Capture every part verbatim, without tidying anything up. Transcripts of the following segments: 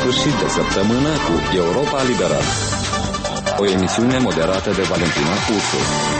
sfârșit de săptămână cu Europa Liberă, o emisiune moderată de Valentina Ursu.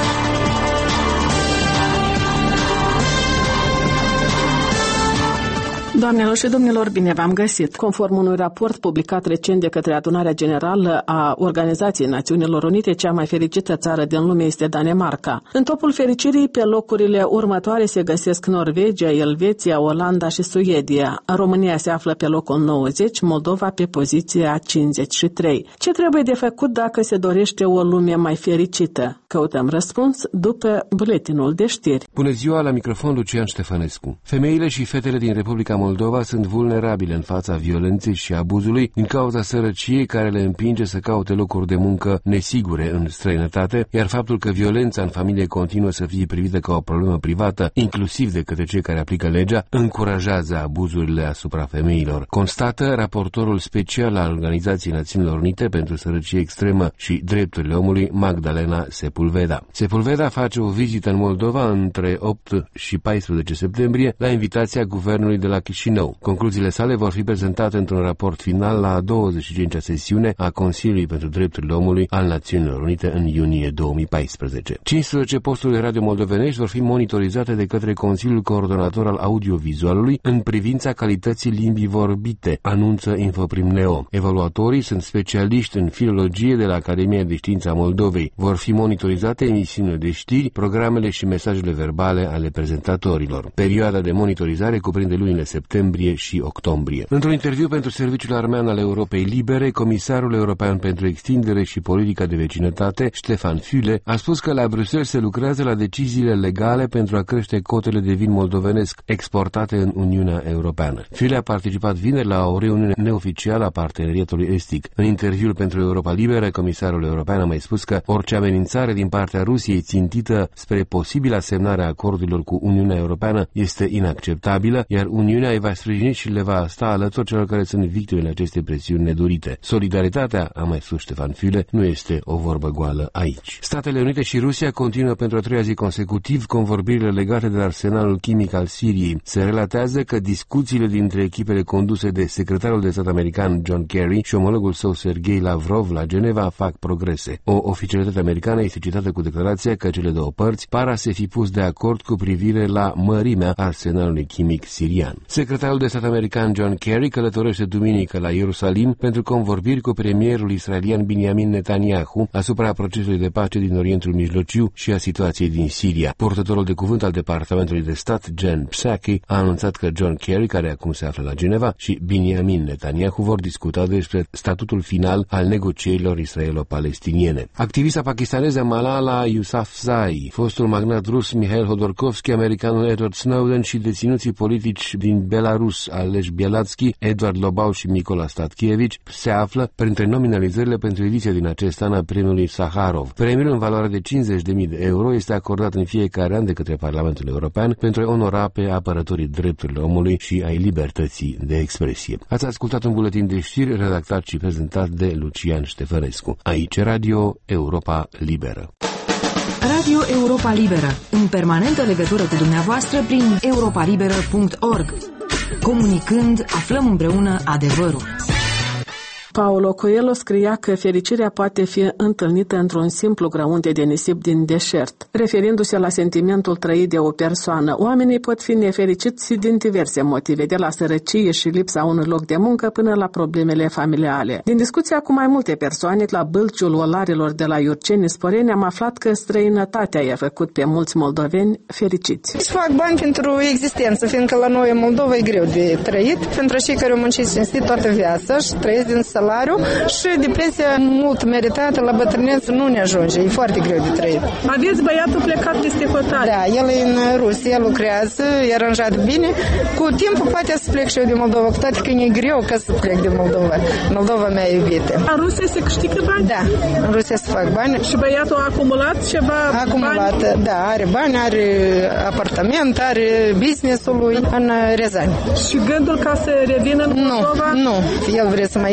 Doamnelor și domnilor, bine v-am găsit! Conform unui raport publicat recent de către Adunarea Generală a Organizației Națiunilor Unite, cea mai fericită țară din lume este Danemarca. În topul fericirii, pe locurile următoare se găsesc Norvegia, Elveția, Olanda și Suedia. România se află pe locul nouăzeci, Moldova pe poziția cincizeci și trei. Ce trebuie de făcut dacă se dorește o lume mai fericită? Căutăm răspuns după buletinul de știri. Bună ziua, la microfon Lucian Ștefănescu. Femeile și fetele din Republica Moldova sunt vulnerabile în fața violenței și abuzului din cauza sărăciei care le împinge să caute locuri de muncă nesigure în străinătate, iar faptul că violența în familie continuă să fie privită ca o problemă privată, inclusiv de către cei care aplică legea, încurajează abuzurile asupra femeilor. Constată raportorul special al Organizației Națiunilor Unite pentru Sărăcie Extremă și Drepturile Omului, Magdalena Sepulveda. Sepulveda face o vizită în Moldova între opt și paisprezece septembrie la invitația guvernului de la Chișinău. Concluziile sale vor fi prezentate într-un raport final la a douăzeci și cincea sesiune a Consiliului pentru Drepturile Omului al Națiunilor Unite în iunie două mii paisprezece. cincisprezece posturi de radio moldovenești vor fi monitorizate de către Consiliul Coordonator al Audiovizualului în privința calității limbii vorbite, anunță Infoprim Neo. Evaluatorii sunt specialiști în filologie de la Academia de Științe a Moldovei. Vor fi monitorizate emisiunile de știri, programele și mesajele verbale ale prezentatorilor. Perioada de monitorizare cuprinde lunile septembrie și octombrie. Într-un interviu pentru Serviciul Armean al Europei Libere, comisarul european pentru extindere și politica de vecinătate, Stefan Füle, a spus că la Bruxelles se lucrează la deciziile legale pentru a crește cotele de vin moldovenesc exportate în Uniunea Europeană. Füle a participat vineri la o reuniune neoficială a Parteneriatului Estic. În interviul pentru Europa Liberă, comisarul european a mai spus că orice amenințare din partea Rusiei țintită spre posibila semnare a acordurilor cu Uniunea Europeană este inacceptabilă, iar Uniunea îi va sprijini și le va sta alături celor care sunt victimele acestei presiuni nedorite. Solidaritatea, a mai spus Stefan Füle, nu este o vorbă goală aici. Statele Unite și Rusia continuă pentru a treia zi consecutiv convorbirile legate de arsenalul chimic al Siriei. Se relatează că discuțiile dintre echipele conduse de secretarul de stat american John Kerry și omologul său Sergei Lavrov la Geneva fac progrese. O oficialitate americană este citată cu declarația că cele două părți par a se fi pus de acord cu privire la mărimea arsenalului chimic sirian. Secretarul de stat american John Kerry călătorește duminică la Ierusalim pentru convorbiri cu premierul israelian Binyamin Netanyahu asupra procesului de pace din Orientul Mijlociu și a situației din Siria. Purtătorul de cuvânt al Departamentului de Stat, Jen Psaki, a anunțat că John Kerry, care acum se află la Geneva, și Binyamin Netanyahu vor discuta despre statutul final al negocierilor israelo-palestiniene. Activista pakistaneză Malala Yousafzai, fostul magnat rus Mikhail Hodorkovski, americanul Edward Snowden și deținuții politici din Belarus, Ales Bialatski, Edward Lobau și Mykola Statkiewicz, se află printre nominalizările pentru ediția din acest an a premiului Saharov. Premiul în valoare de cincizeci de mii de euro este acordat în fiecare an de către Parlamentul European pentru a onora pe apărătorii drepturilor omului și ai libertății de expresie. Ați ascultat un buletin de știri redactat și prezentat de Lucian Ștefănescu. Aici Radio Europa Liberă. Radio Europa Liberă, în permanentă legătură cu dumneavoastră prin europa liberă punct org. Comunicând, aflăm împreună adevărul. Paulo Coelho scria că fericirea poate fi întâlnită într-un simplu grăunte de nisip din deșert. Referindu-se la sentimentul trăit de o persoană, oamenii pot fi nefericiți din diverse motive, de la sărăcie și lipsa unui loc de muncă până la problemele familiale. Din discuția cu mai multe persoane, la Bâlciul Olarilor de la Iurceni Sporeni, am aflat că străinătatea i-a făcut pe mulți moldoveni fericiți. Își fac bani pentru existență, fiindcă la noi în Moldova e greu de trăit, pentru cei care au muncit cinstit toată viața și trăiesc din salariu și depresia mult meritată la bătrânețe nu ne ajunge. E foarte greu de trăit. Aveți băiatul plecat peste hotare? Da, el e în Rusia, lucrează, e aranjat bine. Cu timpul poate să plec și eu din Moldova, cu toate că e greu ca să plec din Moldova. Moldova mea iubită. În Rusia se câștigă bani? Da, în Rusia se fac bani. Și băiatul a acumulat ceva a acumulat, bani? Da, are bani, are apartament, are business-ul lui în Rezani. Și gândul ca să revină în Moldova? Nu, nu. El vrea să mai iei, dar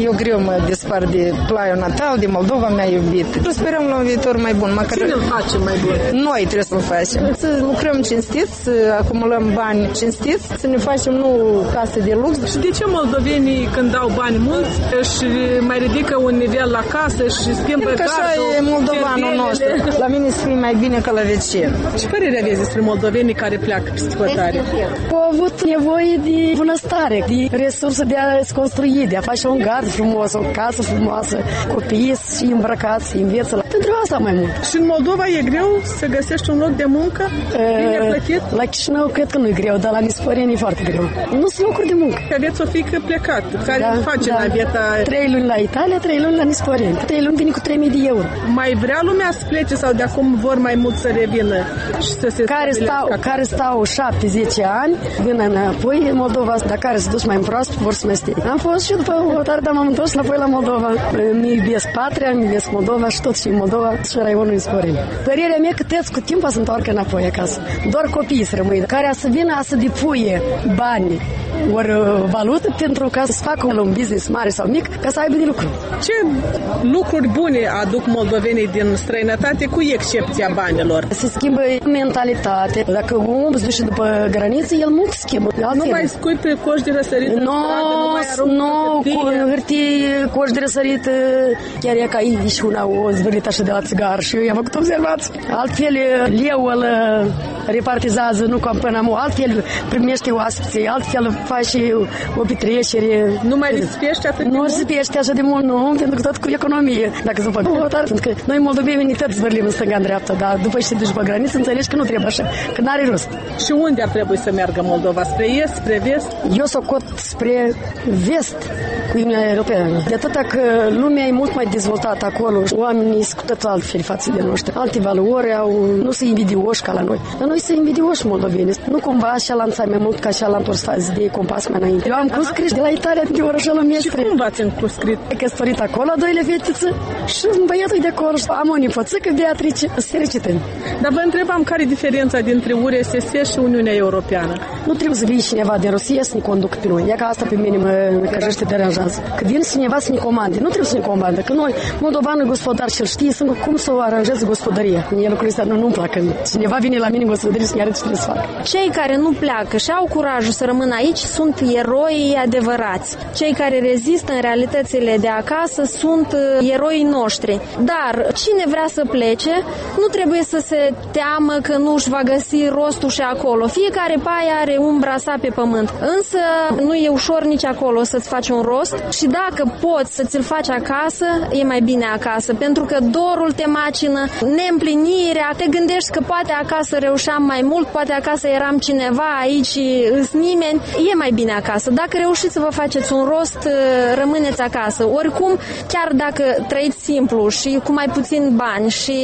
Eu greu mă despart de plaiul natal, de Moldova mea iubit. Sperăm la un viitor mai bun. Măcar... Cine îl face mai bun? Noi trebuie să-l facem. Să lucrăm cinstit, să acumulăm bani cinstiți, să ne facem nu case de lux. Și de ce moldovenii când dau bani mulți își mai ridică un nivel la casă și schimbă cardul? Așa e moldovanul nostru. La mine să fie mai bine ca la vecin. Ce părere aveți despre moldovenii care pleacă peste hotare? Au avut nevoie de bunăstare, de resurse de a-ți construi, de a face un gard frumos, o casă frumoasă, copiii și îmbrăcați, înveță. Pentru asta mai mult. Și în Moldova e greu să găsești un loc de muncă bine plătit? La Chișinău cred că nu e greu, dar la Nisporeni e foarte greu. Nu sunt locuri de muncă. Aveți o fiică plecat, care da, face da. naveta? Trei luni la Italia, trei luni la Nisporeni. Trei luni vine cu trei mii de euro. Mai vrea lumea să plece sau de acum vor mai mult să revină și să se care stau, care stau șapte zece ani, vin înapoi în Moldova, dar care se duc mai în proastă, vor să mai stie. Am fost și după o tare, dar m-am întors înapoi la Moldova. Mi iubesc patria, mi iubesc Moldova și tot și în Moldova și raionul Nisporeni. Părerea mea că tăți cu timp să întoarcă înapoi acasă. Doar copiii să rămâi, care să vină să depuie bani ori valută pentru ca să facă un business mare sau mic, ca să aibă de lucru. Ce lucruri bune aduc moldovenii din străinătate, cu excepția banilor? Se schimbă mentalitate. Dacă omul se duce după graniță, el mult schimbă. Nu mai scui pe coș de răsărit în stradă, nu mai aruncă cu hârtie, coș de răsărit, chiar e ca ei și una o zvârlit așa de la țigar și eu i-am făcut observați. Altfel, leu îl repartizează, nu ca până amu, altfel primește oaspeții, altfel face o petrecere. Nu mai risipește atât de Nu mult? risipește așa de mult, nu, pentru că tot cu economie. Dacă se fac o pentru că noi moldovenii tot zvârlim în stânga în dreapta, dar după ce te duci pe graniță, înțelegi că nu trebuie așa, că n-are rost. Și unde ar trebui să meargă Moldova? Spre est, spre vest? Eu s-o cot spre vest cu Uniunea Europeană. De atâta că lumea e mult mai dezvoltată acolo, oamenii sunt cu tot altfel față de noștri. Alte valori au, nu sunt invidioși ca la noi. Dar noi sunt invidioși moldoveni. Nu cumva așa lanțai mai mult ca așa la întors față de compas mai înainte. Eu am conscris de la Italia de orășelul mestre. Și cum v-ați încuscrit? E căsătorit acolo, a doilea fetiță și băiatul de acolo. Am o nipoțică, Beatrice, fericită. Dar vă întrebam care e diferența dintre U R S S și Uniunea Europeană? Nu trebuie să vii cineva din Rusia să ne conducă pe noi. E ca asta pe mine mă căjește, deranjează. Că vine cineva să ne comande. Nu trebuie să ne comande. Că noi, moldovanul gospodar și-l știe să cum să o aranjeze gospodăria. Mie lucrurile astea nu, nu-mi plac. Cineva vine la mine în gospodărie să-mi arăt ce trebuie să fac. Cei care nu pleacă și au curajul să rămână aici sunt eroi adevărați. Cei care rezistă în realitățile de acasă sunt eroii noștri. Dar cine vrea să plece, nu trebuie să se teamă că nu își va găsi rostul și acolo. Fiecare paie are umbra sa pe pământ. Însă nu e ușor nici acolo să-ți faci un rost și dacă poți să ți-l faci acasă, e mai bine acasă. Pentru că dorul te macină, neîmplinirea, te gândești că poate acasă reușeam mai mult, poate acasă eram cineva, aici îs nimeni. E mai bine acasă. Dacă reușiți să vă faceți un rost, rămâneți acasă. Oricum, chiar dacă trăiți simplu și cu mai puțin bani și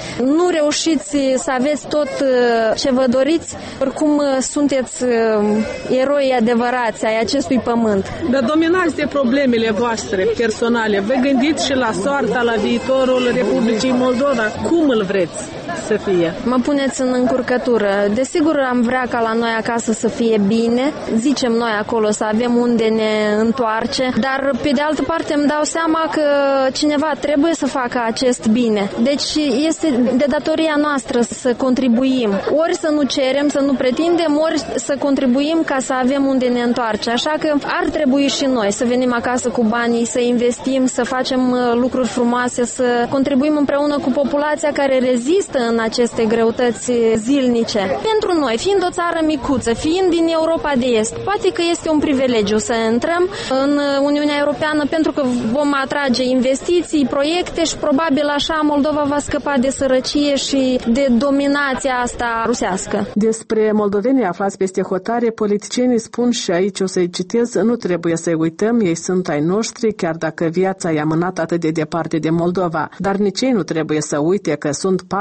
nu reușiți să aveți tot ce vă doriți, oricum sunteți eroi adevărați ai acestui pământ. Dar dominați de problemele voastre personale. Vă gândiți și la soarta, la viitorul Republicii Moldova. Cum îl vreți să fie? Mă puneți în încurcătură. Desigur am vrea ca la noi acasă să fie bine. Zicem noi acolo să avem unde ne întoarce, dar pe de altă parte îmi dau seama că cineva trebuie să facă acest bine. Deci este de datoria noastră să contribuim. Ori să nu cerem, să nu pretindem, ori să contribuim ca să avem unde ne întoarce. Așa că ar trebui și noi să venim acasă cu banii, să investim, să facem lucruri frumoase, să contribuim împreună cu populația care rezistă în aceste greutăți zilnice. Pentru noi, fiind o țară micuță, fiind din Europa de Est, poate că este un privilegiu să intrăm în Uniunea Europeană pentru că vom atrage investiții, proiecte și probabil așa Moldova va scăpa de sărăcie și de dominația asta rusească. Despre moldovenii aflați peste hotare, politicienii spun și aici o să-i citez, nu trebuie să-i uităm, ei sunt ai noștri, chiar dacă viața i-a mânat atât de departe de Moldova, dar nici ei nu trebuie să uite că sunt parte la fel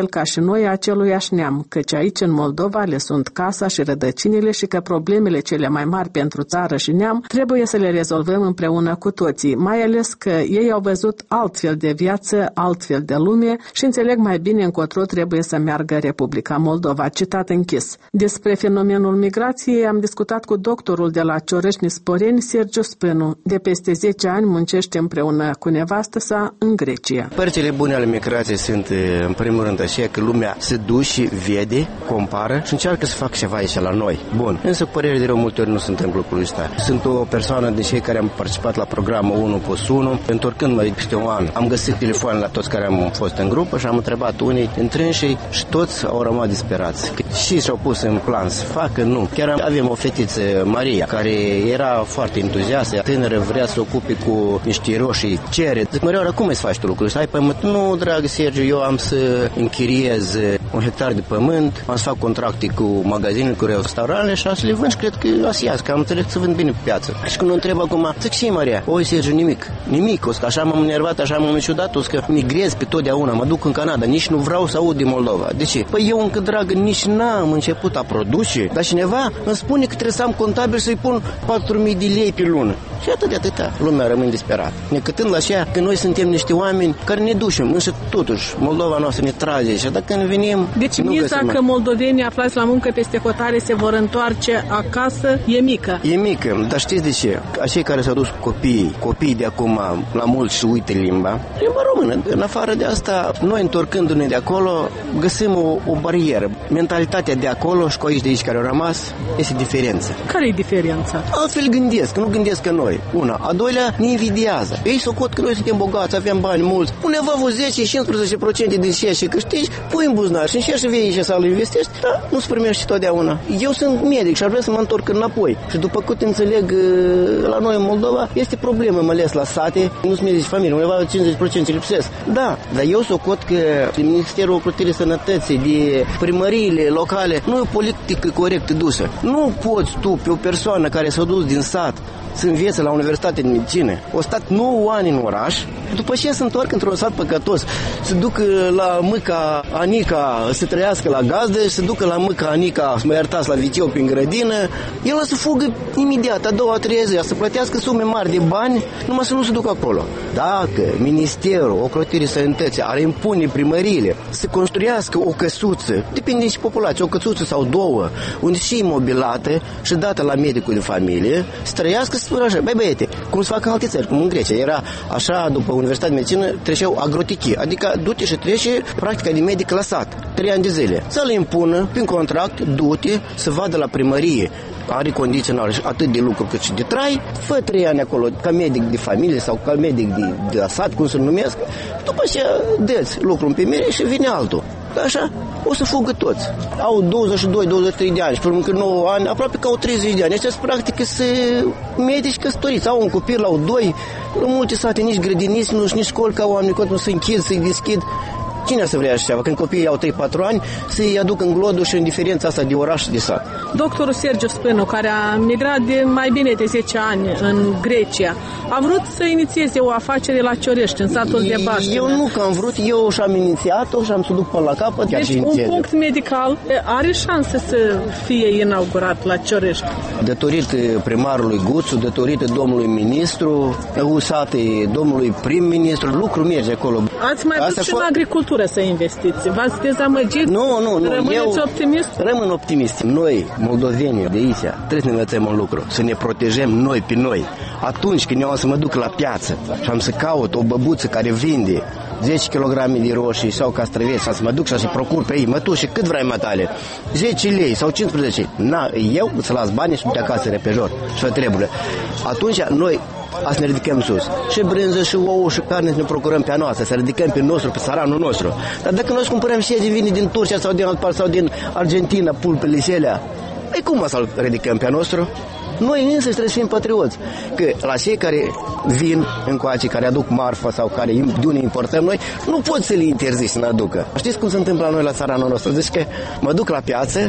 fel ca și noi aceluiași neam, căci aici în Moldova le sunt casa și rădăcinile și că problemele cele mai mari pentru țară și neam trebuie să le rezolvăm împreună cu toții, mai ales că ei au văzut altfel de viață, altfel de lume și înțeleg mai bine încotro trebuie să meargă Republica Moldova. Citat închis. Despre fenomenul migrației am discutat cu doctorul de la Ciorești Sporeni, Sergiu Spânu. De peste zece ani muncește împreună cu nevastă sa în Grecia. Părțile bune ale migrației sunt, în primul rând, așa că lumea se duce și vede, compară și încearcă să facă ceva aici la noi. Bun. Însă, cu părere de rău, multe ori nu se întâmplă lucrul ăsta. Sunt o persoană din cei care am participat la programul unu plus unu. Întorcând-mă peste un an, am găsit telefoane la toți care am fost în grupă și am întrebat unii dintre ei și toți au rămas disperați. Și și-au pus în plan să facă, nu. Chiar avem o fetiță, Maria, care era foarte entuziastă, tânără, vrea să se ocupe cu niște roșii, cere. Zic, Mărioara, cum îți faci tu lucrul ăsta? Ai pământ? Nu, dragă Sergiu, eu am să închiriez un hectar de pământ, am să fac contracte cu magazinele, cu restaurantele și am să le vând și cred că o să iasă, că am înțeles să vând bine pe piață. Și când o întreb acum, zic, și Maria, oi Sergiu, nimic, nimic, o să așa m-am enervat, așa m-am ciudat, o să migrez pe totdeauna, mă duc în Canada, nici nu vreau să aud din Moldova. De ce? Păi eu încă, dragă, nici n-am început a produce, dar cineva îmi spune că trebuie să am contabil să-i pun patru mii de lei pe lună. Și atât de atâta. Lumea rămâne disperată. Necătând la așa că noi suntem niște oameni care ne ducem, însă totuși Moldova noastră ne trage și dacă ne venim, deci miza că moldovenii aflați la muncă peste hotare se vor întoarce acasă e mică. E mică, dar știți de ce? Acei care s-au dus cu copiii, copiii de acum la mulți și uită limba, limba română. În afară de asta, noi întorcându-ne de acolo, găsim o, o barieră. Mentalitatea de acolo și cu aici de aici care au rămas este diferență. Care e diferența? Altfel gândesc, nu gândesc ca noi. Una. A doilea, ne invidiază. Ei socot că noi suntem bogați, avem bani mulți. Undeva vă zece cincisprezece la sută din ceea ce câștigi, pui în buzunar și încerci să vei aici să-l investești, dar nu se primește totdeauna. Eu sunt medic și ar vrea să mă întorc înapoi. Și după cât înțeleg, la noi în Moldova este problemă, mai ales la sate, nu sunt medici familie, undeva cincizeci la sută lipsesc. Da, dar eu socot că Ministerul Ocrotirii Sănătății, de primăriile locale, nu e o politică corectă dusă. Nu poți tu, pe o persoană care s-a dus din sat, să învețe la Universitate de Medicină, o stat nouă ani în oraș, după ce se întorc într-un sat păcătos, se ducă la mâca Anica să trăiască la gazdă, se ducă la mâca Anica, să mă iertați, la viceu prin grădină, el o să fugă imediat, a doua, a treia zi, să plătească sume mari de bani, numai să nu se ducă acolo. Dacă Ministerul Ocrotirii Sănătății ar impune primăriile să construiască o căsuță, depinde și populația, o căsuță sau două, unde și imobilată și dată la medicul de familie, să trăiască, să spune așa, băi băiete, cum se fac în alte țări, cum în Grecia, era așa, după Universitatea de Medicină, treceau agrotichii, adică du-te și trece practica de medic la sat, trei ani de zile. Să le impună, prin contract, du-te, să vadă la primărie, are condiții atât de lucru cât și de trai, fă trei ani acolo ca medic de familie sau ca medic de, de sat, cum se numesc, după ce dă-ți lucru în primire și vine altul. Așa, o să fugă toți. Au douăzeci și doi douăzeci și trei de ani și până încă nouă ani, aproape că au treizeci de ani. Aceștia practic se medici căsătoriți. Au un copil, au doi, în multe sate nici grădiniți, nu, nici școli ca oameni, când nu se închid, se deschid. Cine să vrea așa? Când copiii au trei patru ani, să-i aduc în glodul și în diferența asta de oraș și de sat. Doctorul Sergiu Spânu, care a migrat de mai bine de zece ani în Grecia, a vrut să inițieze o afacere la Ciorești, în satul de Baștină. Eu nu că am vrut, eu și-am inițiat-o și am să duc până la capăt. Deci un punct medical are șanse să fie inaugurat la Ciorești. Datorită primarului Guțu, datorită domnului ministru, usate domnului prim-ministru, lucru merge acolo. Ați mai vrut și în agricultură să investiți. V-ați dezamăgit? Nu, nu, nu. Rămâneți eu optimist? Rămân optimist. Noi, moldovenii de aici, trebuie să ne învățăm un lucru. Să ne protejăm noi pe noi. Atunci când eu am să mă duc la piață și am să caut o băbuță care vinde zece kilograme de roșii sau castraveți, sau să mă duc și să procur pe ei, mă tu și cât vrei matale? zece lei sau cincisprezece. Na, eu să las banii și du-te acasă repejor și trebuie. Atunci noi să ne ridicăm sus. Și brânză, și ouă, și carne să ne procurăm pe a noastră, să ridicăm pe nostru, pe țăranul nostru. Dar dacă noi cumpărăm și de vine din Turcia sau din alt part sau din Argentina, pulpele și alea, ei cum să-l ridicăm pe a nostru? Noi însă trebuie să fim patrioți. Că la cei care vin încoace, care aduc marfa sau care de unde importăm noi, nu pot să le interzici să ne aducă. Știți cum se întâmplă la noi la țăranul nostru? Deci că mă duc la piață,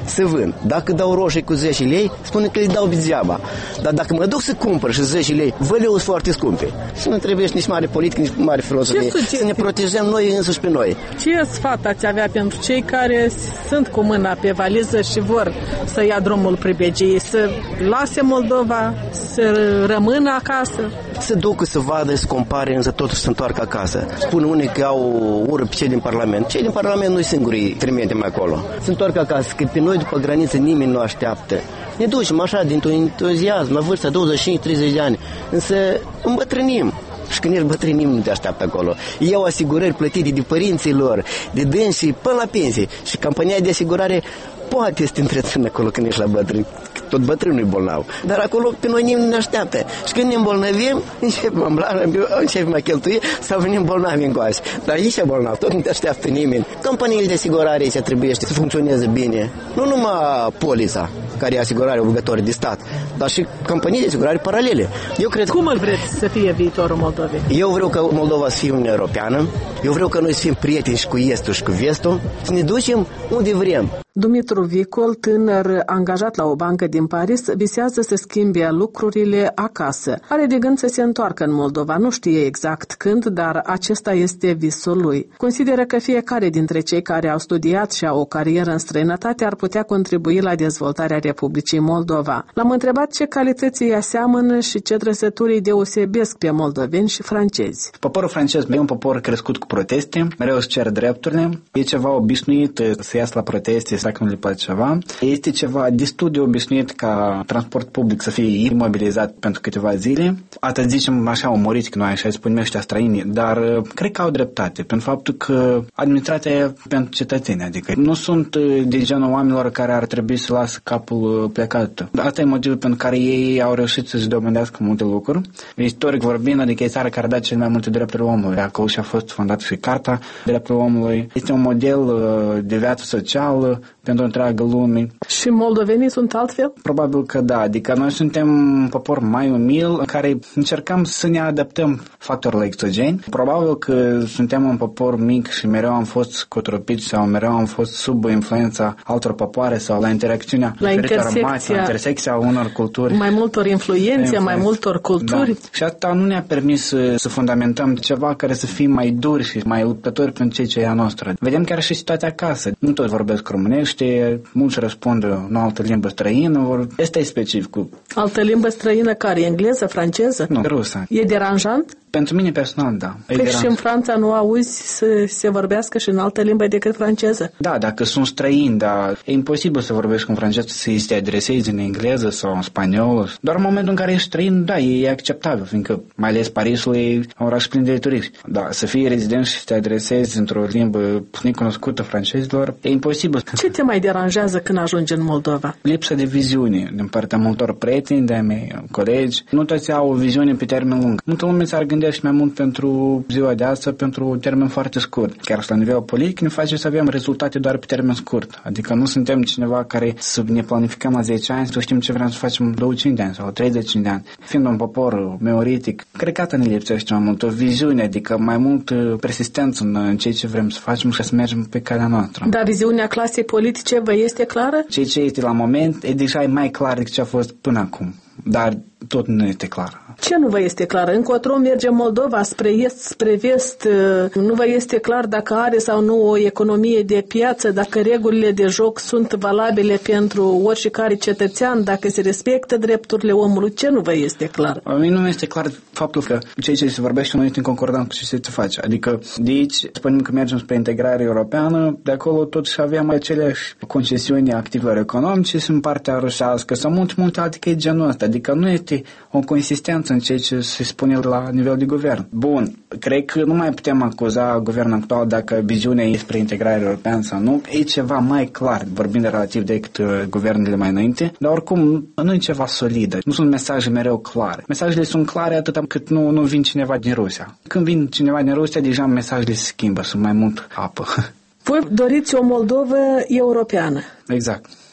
să vând. Dacă dau roșii cu zece lei, spune că le dau degeaba. Dar dacă mă duc să cumpăr și zece lei, văleu sunt foarte scumpe. Și nu trebuie nici mare politică, nici mare filozofie. Să ne protejăm noi însuși pe noi. Ce sfat ați avea pentru cei care sunt cu mâna pe valiză și vor să ia drumul pribegiei, să lase Moldova, să rămână acasă? Să ducă, să vadă, să compare, însă totuși să întoarcă acasă. Spun unii că au ură pe cei din Parlament. Cei din Parlament nu-i singurii trimitem acolo. Să întoarcă acasă, că pe noi după graniță nimeni nu așteaptă. Ne ducem așa, dintr-un entuziasm, la vârsta douăzeci și cinci treizeci de ani, însă îmbătrânim. Și când ești bătrân, nimeni nu te așteaptă acolo. Iau asigurări plătite de părinții lor, de dânsii, până la pensie. Și compania de asigurare poate să te întrețină acolo când ești la bătrân. Tot bătrânul e bolnav. Dar acolo pe noi nimeni nu ne așteaptă. Și când ne îmbolnăvim, începem ambla, începem a cheltui sau venim bolnavi încoace. Dar aici e bolnav, tot nu te așteaptă nimeni. Companiile de asigurare aici trebuie să funcționeze bine. Nu numai polița, care e asigurare obligatorie de stat, dar și companii de asigurare paralele. Eu cred Cum îl vreți să fie viitorul Moldovei? Eu vreau ca Moldova să fie Uniunea Europeană. Eu vreau ca noi să fim prieteni și cu Estul și cu Vestul, să ne ducem unde vrem. Dumitru Vicol, tânăr angajat la o bancă din Paris, visează să schimbe lucrurile acasă. Are de gând să se întoarcă în Moldova, nu știe exact când, dar acesta este visul lui. Consideră că fiecare dintre cei care au studiat și au o carieră în străinătate ar putea contribui la dezvoltarea Republicii Moldova. L-am întrebat ce calități îi aseamănă și ce trăsături îi deosebesc pe moldoveni și francezi. Poporul francez e un popor crescut cu proteste, mereu își cer drepturile, e ceva obișnuit să iasă la proteste dacă nu le place ceva. Este ceva destul de obișnuit ca transport public să fie imobilizat pentru câteva zile. Atât zicem așa umoritic, noi așa spunem ăștia străini, dar cred că au dreptate, pentru faptul că administrația e pentru cetățeni, adică nu sunt de genul oamenilor care ar trebui să lasă capul plecat. Asta e motivul pentru care ei au reușit să-și domenească multe lucruri. Istoric vorbind, adică e țara care a dat cel mai multe drepturi omului. Acolo și-a fost fondată și Carta Drepturilor Omului. Este un model de viață socială pentru întreaga lume. Și moldovenii sunt altfel? Probabil că da, adică noi suntem un popor mai umil în care încercăm să ne adaptăm factorilor exogeni. Probabil că suntem un popor mic și mereu am fost cotropiți sau mereu am fost sub influența altor popoare sau la interacțiunea la intersecția, la intersecția unor culturi. Mai multor influențe, mai multor culturi. Da. Și asta nu ne-a permis să, să fundamentăm ceva care să fie mai dur și mai luptători pentru cei ce e a noastră. Vedem chiar și situația acasă. Nu toți vorbesc românește, mulți răspund în altă limbă străină. Asta e specific. Altă limbă străină care? Engleză, franceză? Nu, rusă. E deranjant? Pentru mine personal, da. Păi și în Franța nu auzi să se vorbească și în altă limbă decât franceză? Da, dacă sunt străini, dar e imposibil să vorbești cu franceză, să-i te adresezi în engleză sau în spaniolă. Doar în momentul în care ești străin, da, e acceptabil, fiindcă mai ales Parisul e un oraș plin de turiști. Da, să fii rezident și să te adresezi într-o limbă necunoscută francezilor, e imposibil. Ce te mai deranjează când ajungi în Moldova? Lipsa de viziune din partea multor prieteni de-ai mei, colegi. Nu toți au o viziune pe termen lung. Multă lume s-ar gândi și mai mult pentru ziua de astăzi, pentru termen foarte scurt. Chiar și la nivel politic ne face să avem rezultate doar pe termen scurt. Adică nu suntem cineva care să ne planificăm la zece ani, să știm ce vrem să facem douăzeci și cinci de ani sau treizeci de ani. Fiind un popor meoritic, cred că atât ne lipsește mai mult o viziune, adică mai mult persistență în ceea ce vrem să facem și să mergem pe calea noastră. Dar viziunea clasei politice vă este clară? Ceea ce este la moment e deja mai clar decât ce a fost până acum. Dar tot nu este clar. Ce nu vă este clar? Încotro merge Moldova, spre est, spre vest. Nu vă este clar dacă are sau nu o economie de piață, dacă regulile de joc sunt valabile pentru oricare cetățean, dacă se respectă drepturile omului. Ce nu vă este clar? A mine nu este clar faptul că ceea ce se vorbește nu este în concordant cu ce se face. Adică de aici spunem că mergem spre integrare europeană, de acolo totuși avem aceleași concesiuni activelor economice și în partea rusească sau multe, multe alte chestii genul ăsta. Adică nu este o consistență în ceea ce se spune la nivel de guvern. Bun, cred că nu mai putem acuza guvernul actual dacă viziunea e spre integrare europeană sau nu. E ceva mai clar, vorbind relativ decât guvernele mai înainte, dar oricum nu e ceva solid. Nu sunt mesaje mereu clare. Mesajele sunt clare atât cât nu, nu vin cineva din Rusia. Când vin cineva din Rusia, deja mesajele se schimbă, sunt mai mult apă. Voi doriți o Moldovă europeană. Exact.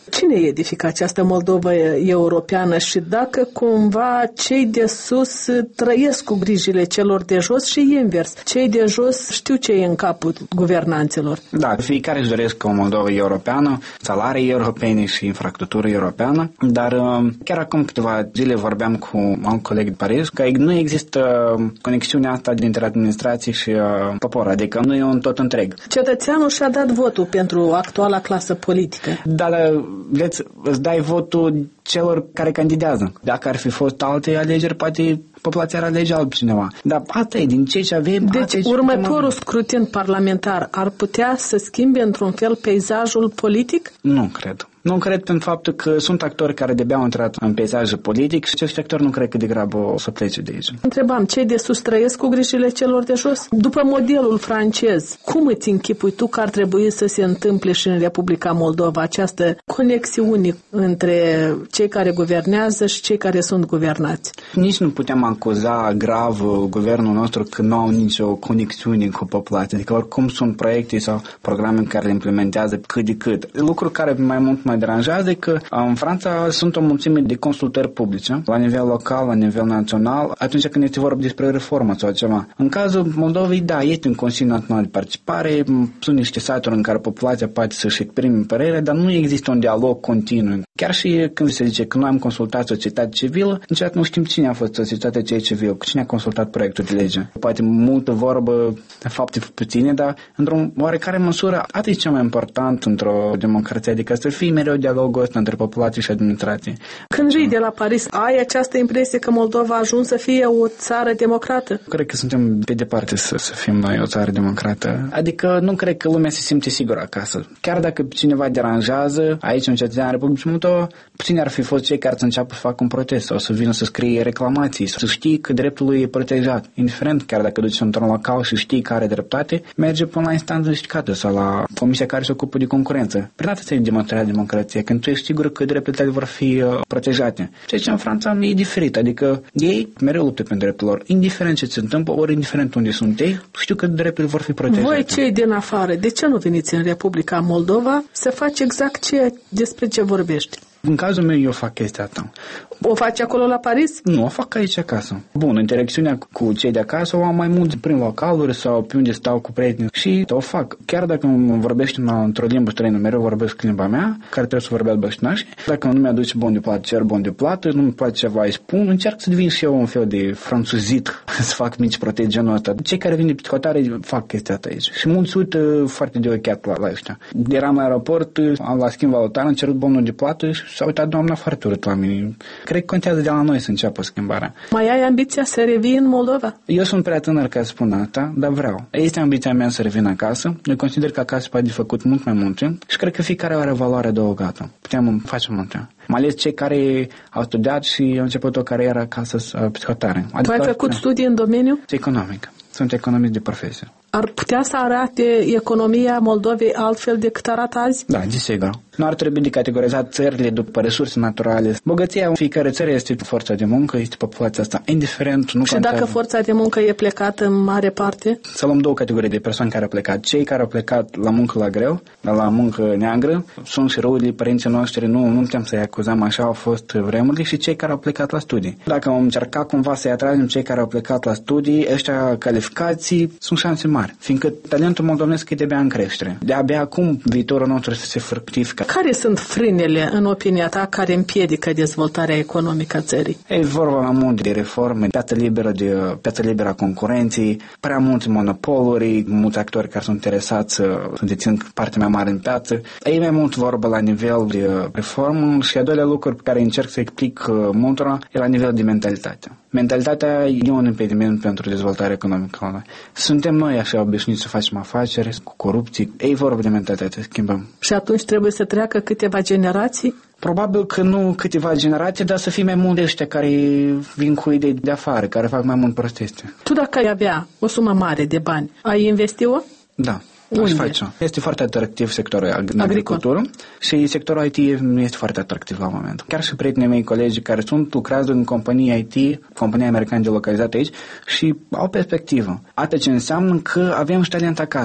Cine edifică această Moldova europeană și dacă cumva cei de sus trăiesc cu grijile celor de jos și invers? Cei de jos știu ce e în capul guvernanților. Da, fiecare își doresc o Moldova europeană, salarii europene și infrastructură europeană, dar chiar acum câteva zile vorbeam cu un coleg de Paris că nu există conexiunea asta dintre administrație și uh, popor, adică nu e un tot întreg. Cetățeanul și-a dat votul pentru actuala clasă politică. Da, dar veți, îți dai votul celor care candidează. Dacă ar fi fost alte alegeri, poate populația ar alege altcineva. Dar asta e, din ce ce avem... Deci următorul scrutin parlamentar ar putea să schimbe într-un fel peisajul politic? Nu cred. Nu cred prin faptul că sunt actori care de-abia au intrat în peisajul politic și acești actori nu cred că degrabă o să plece de aici. Întrebam, cei de sus trăiesc cu grijile celor de jos? După modelul francez, cum îți închipui tu că ar trebui să se întâmple și în Republica Moldova această conexiune între cei care guvernează și cei care sunt guvernați? Nici nu putem acuza grav guvernul nostru că nu au nicio conexiune cu populația. Adică oricum sunt proiecte sau programe care le implementează cât de cât. Lucru care mai mult mă deranjează e că în Franța sunt o mulțime de consultări publice la nivel local, la nivel național, atunci când este vorba despre reformă sau ceva. În cazul Moldovei, da, este un Consiliu Național de Participare, sunt niște site-uri în care populația poate să-și exprime părerea, dar nu există un dialog continuu. Chiar și când se zice că noi am consultat societatea civilă, niciodată nu știm cine a fost societatea civilă, cu cine a consultat proiectul de lege. Poate multă vorbă, de fapte puține, dar într-o oarecare măsură, atât e cel mai important într-o democrație, adică să fie mereu dialogul ăsta între populație și administrație. Când vii de la Paris, ai această impresie că Moldova a ajuns să fie o țară democrată? Cred că suntem pe departe să, să fim noi o țară democrată. Adică nu cred că lumea se simte sigură acasă. Chiar dacă cineva deranjează, aici în cetățean Republicii Moldova, puțini ar fi fost cei care să înceapă să facă un protest sau să vină să scrie reclamații, să știi că dreptul lui e protejat. Indiferent, chiar dacă duci într-un local și știi că are dreptate, merge până la instanță judecată sau la comisia care se ocupă de concurență. Prin atât se demonstrează democrație, când tu ești sigur că drepturile tale vor fi uh, protejate. Ceea ce în Franța e diferit, adică ei mereu luptă pentru dreptul lor, indiferent ce se întâmplă, ori indiferent unde sunt ei, știu că drepturile vor fi protejate. Voi cei din afară, de ce nu veniți în Republica Moldova să faci exact ce, despre ce vorbești? În cazul meu, eu fac chestia asta. O faci acolo la Paris? Nu, o fac aici acasă. Bun, interacțiunea cu cei de acasă o am mai mult prin localuri sau pe unde stau cu prieteni și o fac. Chiar dacă vorbești într-o limbă străină, mereu vorbesc limba mea, care trebuie să vorbească băștinași. Dacă nu mi-aduce bon de plată, cer bon de plată, nu-mi place ceva, îi spun, încerc să devin și eu un fel de franțuzit, să fac mici protezi genul ăsta. Cei care vin de psihotare fac chestia asta aici. Și mulți uită foarte de ochiat la, la ăștia. Eram la aeroport, am la schimb valutar, am cerut bonul de plată și s-a uitat doamna foarte urât la mine. Cred că contează de la noi să înceapă schimbarea. Mai ai ambiția să revii în Moldova? Eu sunt prea tânăr ca să spun asta, dar vreau. Este ambiția mea să revin acasă. Eu consider că acasă poate de făcut mult mai multe și cred că fiecare are valoare adăugată. Putem face multe. Mai ales cei care au studiat și au început o carieră acasă psihotare. Adică tu ai făcut studii în domeniu? Economic. Sunt economist de profesie. Ar putea să arate economia Moldovei altfel decât arată azi? Da, desigur. Nu ar trebui de categorizat țările după resurse naturale. Bogăția în fiecare țară este forța de muncă, este populația asta, indiferent. Nu și contează. Dacă forța de muncă e plecată în mare parte? Să luăm două categorii de persoane care au plecat. Cei care au plecat la muncă la greu, la muncă neagră, sunt și răurile părinții noștri, nu, nu putem să-i acuzăm, așa au fost vremurile, și cei care au plecat la studii. Dacă am încercat cumva să-i atragem cei care au plecat la studii, ăștia calificații, sunt șanse mari, fiindcă talentul moldovenesc e de-abia în creștere. De-abia acum viitorul nostru să se fructifică. Care sunt frânele, în opinia ta, care împiedică dezvoltarea economică a țării? E vorba mai mult de reforme, piața liberă, de piața liberă a concurenței, prea multe monopoluri, mulți actori care sunt interesați să, să dețin parte mai mare în piață. E mai mult vorba la nivel de reformă și a doilea lucru pe care încerc să explic multora e la nivel de mentalitate. Mentalitatea e un impediment pentru dezvoltarea economică. Suntem noi așa obișnuiți să facem afaceri cu corupție. Ei vorba de mentalitate, schimbăm. Și atunci trebuie să treacă câteva generații? Probabil că nu câteva generații, dar să fie mai mulți ăștia care vin cu idei de afară, care fac mai mult proteste. Tu dacă ai avea o sumă mare de bani, ai investi-o? Da. Aș face. Este foarte atractiv sectorul agricol. agricultură și sectorul I T nu este foarte atractiv la moment. Chiar și prietenii mei, colegi care sunt, lucrează în companii I T, companii americane delocalizate aici și au perspectivă. Asta ce înseamnă că avem și talent acasă.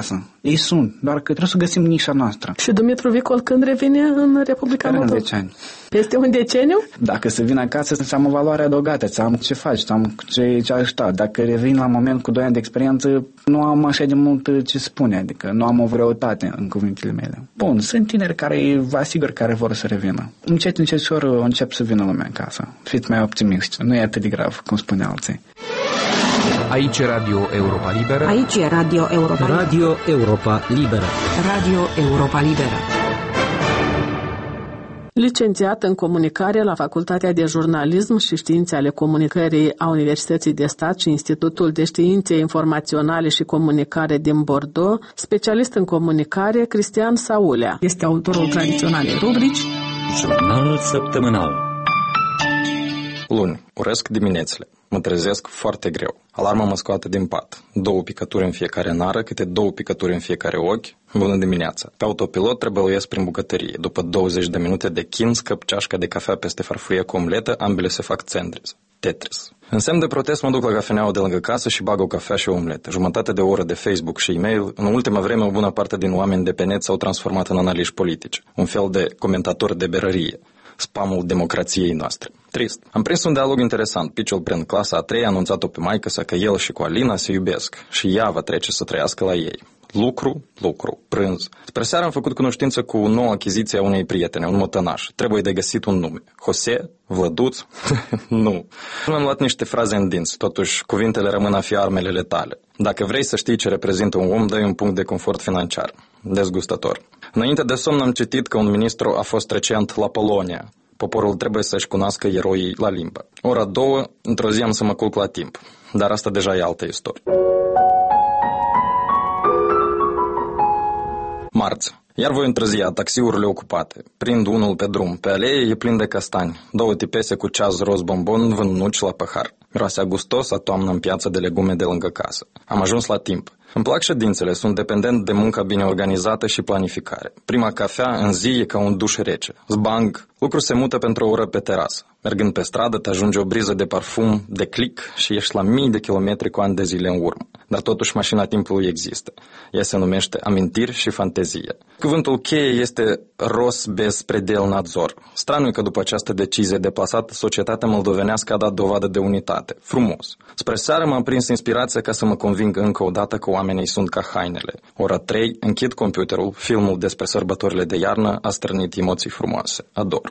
Ei sunt, doar că trebuie să găsim nișa noastră. Și Dumitru Vicol când revine în Republica Moldova? zece ani. Peste un deceniu? Dacă să vin acasă, să am o valoare adăugată, să am ce faci, să am ce, ce aștept. Dacă revin la moment cu doi ani de experiență, nu am așa de mult ce spune, adică nu am o greutate în cuvintele mele. Bun, sunt tineri care, vă asigur, care vor să revină. Încet, încet, ușor încep să vină lumea acasă. Fiți mai optimiști, nu e atât de grav, cum spune alții. Aici e Radio Europa Liberă. Aici e Radio Europa Liberă. Radio Europa Liberă. Radio Europa Liberă. Licențiat în comunicare la Facultatea de Jurnalism și Științe ale Comunicării a Universității de Stat și Institutul de Științe Informaționale și Comunicare din Bordeaux, specialist în comunicare, Cristian Saulea este autorul tradiționalei rubrici Jurnal săptămânal. Luni, urăsc diminețile. Mă trezesc foarte greu. Alarma mă scoate din pat. Două picături în fiecare nară, câte două picături în fiecare ochi. Bună dimineața. Pe autopilot trebăluiesc prin bucătărie. După douăzeci de minute de chin, scăp ceașca de cafea peste farfurie cu omletă, ambele se fac Tetris. Tetris. În semn de protest mă duc la cafeneaua de lângă casă și bag o cafea și o omletă. Jumătate de oră de Facebook și e-mail. În ultima vreme o bună parte din oameni de pe net s-au transformat în analiști politici. Un fel de comentatori de berărie. Spamul democrației noastre. Trist. Am prins un dialog interesant. Piciul prin clasa a treia a anunțat-o pe maică-sa că el și cu Alina se iubesc și ea va trece să trăiască la ei. Lucru, lucru, prânz. Spre seară am făcut cunoștință cu o nouă achiziție a unei prietene, un motănaș. Trebuie de găsit un nume. Jose? Vlăduț? Nu. Nu am luat niște fraze în dinți, totuși cuvintele rămân a fi armele letale. Dacă vrei să știi ce reprezintă un om, dă-i un punct de confort financiar. Dezgustător. Înainte de somn am citit că un ministru a fost recent la Polonia. Poporul trebuie să-și cunoască eroii la limbă. Ora două, într-o zi am să mă culc la timp. Dar asta deja e altă istorie. Marți. Iar voi întârzia, taxiurile ocupate. Prind unul pe drum. Pe alee e plin de castani. Două tipese cu ceas roz bombon vând nuci la pahar. Miroasea gustos a toamnă în piața de legume de lângă casă. Am ajuns la timp. Îmi plac ședințele, sunt dependent de munca bine organizată și planificare. Prima cafea în zi e ca un duș rece. Zbang, lucru se mută pentru o oră pe terasă. Mergând pe stradă, te ajunge o briză de parfum, de click și ești la mii de kilometri cu ani de zile în urmă. Dar totuși mașina timpului există. Ea se numește amintiri și fantezie. Cuvântul cheie este ros bez predel nadzor. Straniu că după această decizie deplasată, societatea moldovenească a dat dovadă de unitate. Frumos. Spre seară m-am prins inspirația ca să mă conving încă o dată că oamenii sunt ca hainele. Ora trei, închid computerul, filmul despre sărbătorile de iarnă a strânit emoții frumoase. Ador.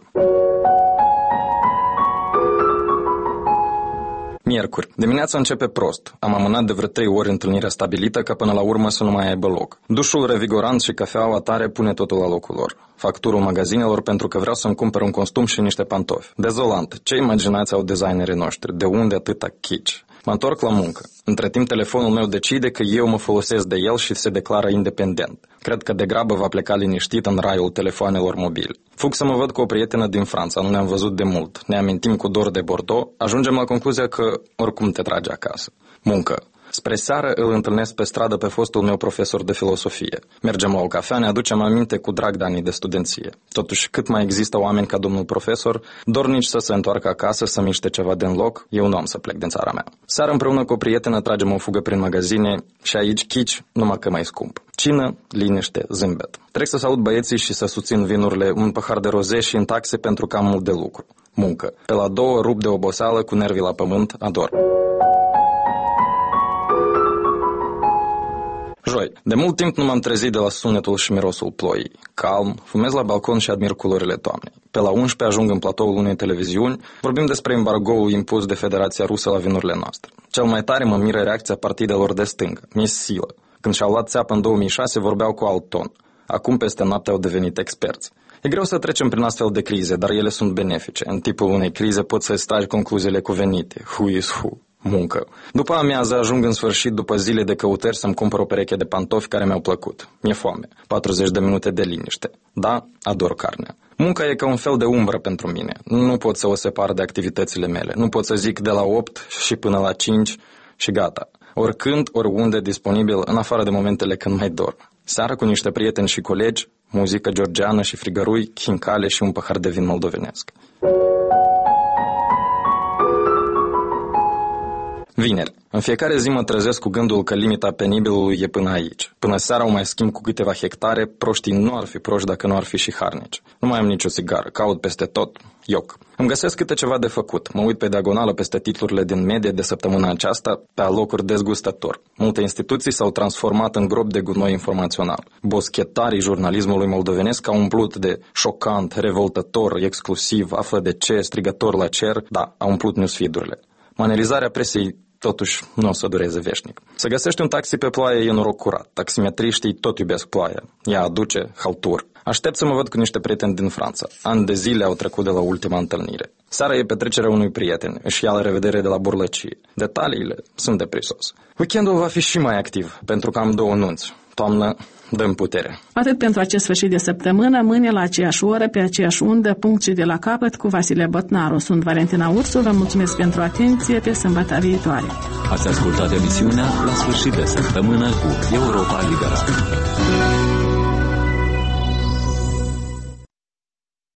Miercuri. Dimineața începe prost. Am amânat de vreo trei ori întâlnirea stabilită ca până la urmă să nu mai aibă loc. Dușul revigorant și cafeaua tare pune totul la locul lor. Fac turul magazinelor pentru că vreau să-mi cumpăr un costum și niște pantofi. Dezolant. Ce imaginație au designerii noștri? De unde atâta kitsch? Mă întorc la muncă. Între timp, telefonul meu decide că eu mă folosesc de el și se declară independent. Cred că degrabă va pleca liniștit în raiul telefoanelor mobile. Fug să mă văd cu o prietenă din Franța, nu ne-am văzut de mult. Ne amintim cu dor de Bordeaux, ajungem la concluzia că oricum te trage acasă. Muncă. Spre seară îl întâlnesc pe stradă pe fostul meu profesor de filosofie. Mergem la o cafea, ne aducem aminte cu drag de anii de studenție. Totuși, cât mai există oameni ca domnul profesor, dornici să se întoarcă acasă, să miște ceva din loc, eu nu am să plec din țara mea. Seară împreună cu o prietenă tragem o fugă prin magazine și aici chici, numai că mai scump. Cină, liniște, zâmbet. Trec să salut băieții și să susțin vinurile, un pahar de roze și în taxe pentru că am mult de lucru. Muncă. Pe la două, rup de oboseală, cu nervii la pământ, ador. Joi. De mult timp nu m-am trezit de la sunetul și mirosul ploii. Calm, fumez la balcon și admir culorile toamnei. Pe la unsprezece ajung în platoul unei televiziuni, vorbim despre embargoul impus de Federația Rusă la vinurile noastre. Cel mai tare mă miră reacția partidelor de stângă. Mi-e silă. Când și-au luat țeapă în două mii șase, vorbeau cu alt ton. Acum, peste noapte, au devenit experți. E greu să trecem prin astfel de crize, dar ele sunt benefice. În tipul unei crize poți să extragi concluziile cuvenite. Who is who? Muncă. După amiază ajung în sfârșit, după zile de căutări, să-mi cumpăr o pereche de pantofi care mi-au plăcut. Mi-e foame. patruzeci de minute de liniște. Da, ador carnea. Munca e ca un fel de umbră pentru mine. Nu pot să o separ de activitățile mele. Nu pot să zic de la opt și până la cinci și gata. Oricând, oriunde, disponibil, în afară de momentele când mai dorm. Seara cu niște prieteni și colegi, muzică georgiană și frigărui, chincale și un pahar de vin moldovenesc. Vineri. În fiecare zi mă trezesc cu gândul că limita penibilului e până aici. Până seara o mai schimb cu câteva hectare, proștii nu ar fi proști dacă nu ar fi și harnici. Nu mai am nicio țigară, caut peste tot, ioc. Îmi găsesc câte ceva de făcut. Mă uit pe diagonală peste titlurile din medie de săptămâna aceasta, pe alocuri dezgustător. Multe instituții s-au transformat în gropi de gunoi informațional. Boschetarii jurnalismului moldovenesc au umplut de șocant, revoltător, exclusiv, află de ce, strigător la cer, da, au umplut newsfeed-urile. Manierizarea presei totuși nu o să dureze veșnic. Să găsești un taxi pe ploaie e noroc curat. Taximetriștii tot iubesc ploaia. Ea aduce haltur. Aștept să mă văd cu niște prieteni din Franța. Ani de zile au trecut de la ultima întâlnire. Seara e petrecerea unui prieten. Își ia la revedere de la burlăcie. Detaliile sunt de prisos. Weekendul va fi și mai activ, pentru că am două nunți. Toamnă, dăm putere. Atât pentru acest sfârșit de săptămână, mâine la aceeași oră, pe aceeași undă, punct și de la capăt, cu Vasile Botnaru. Sunt Valentina Ursu, vă mulțumesc pentru atenție, pe sâmbătă viitoare. Ați ascultat emisiunea La sfârșit de săptămână cu Europa Liberă.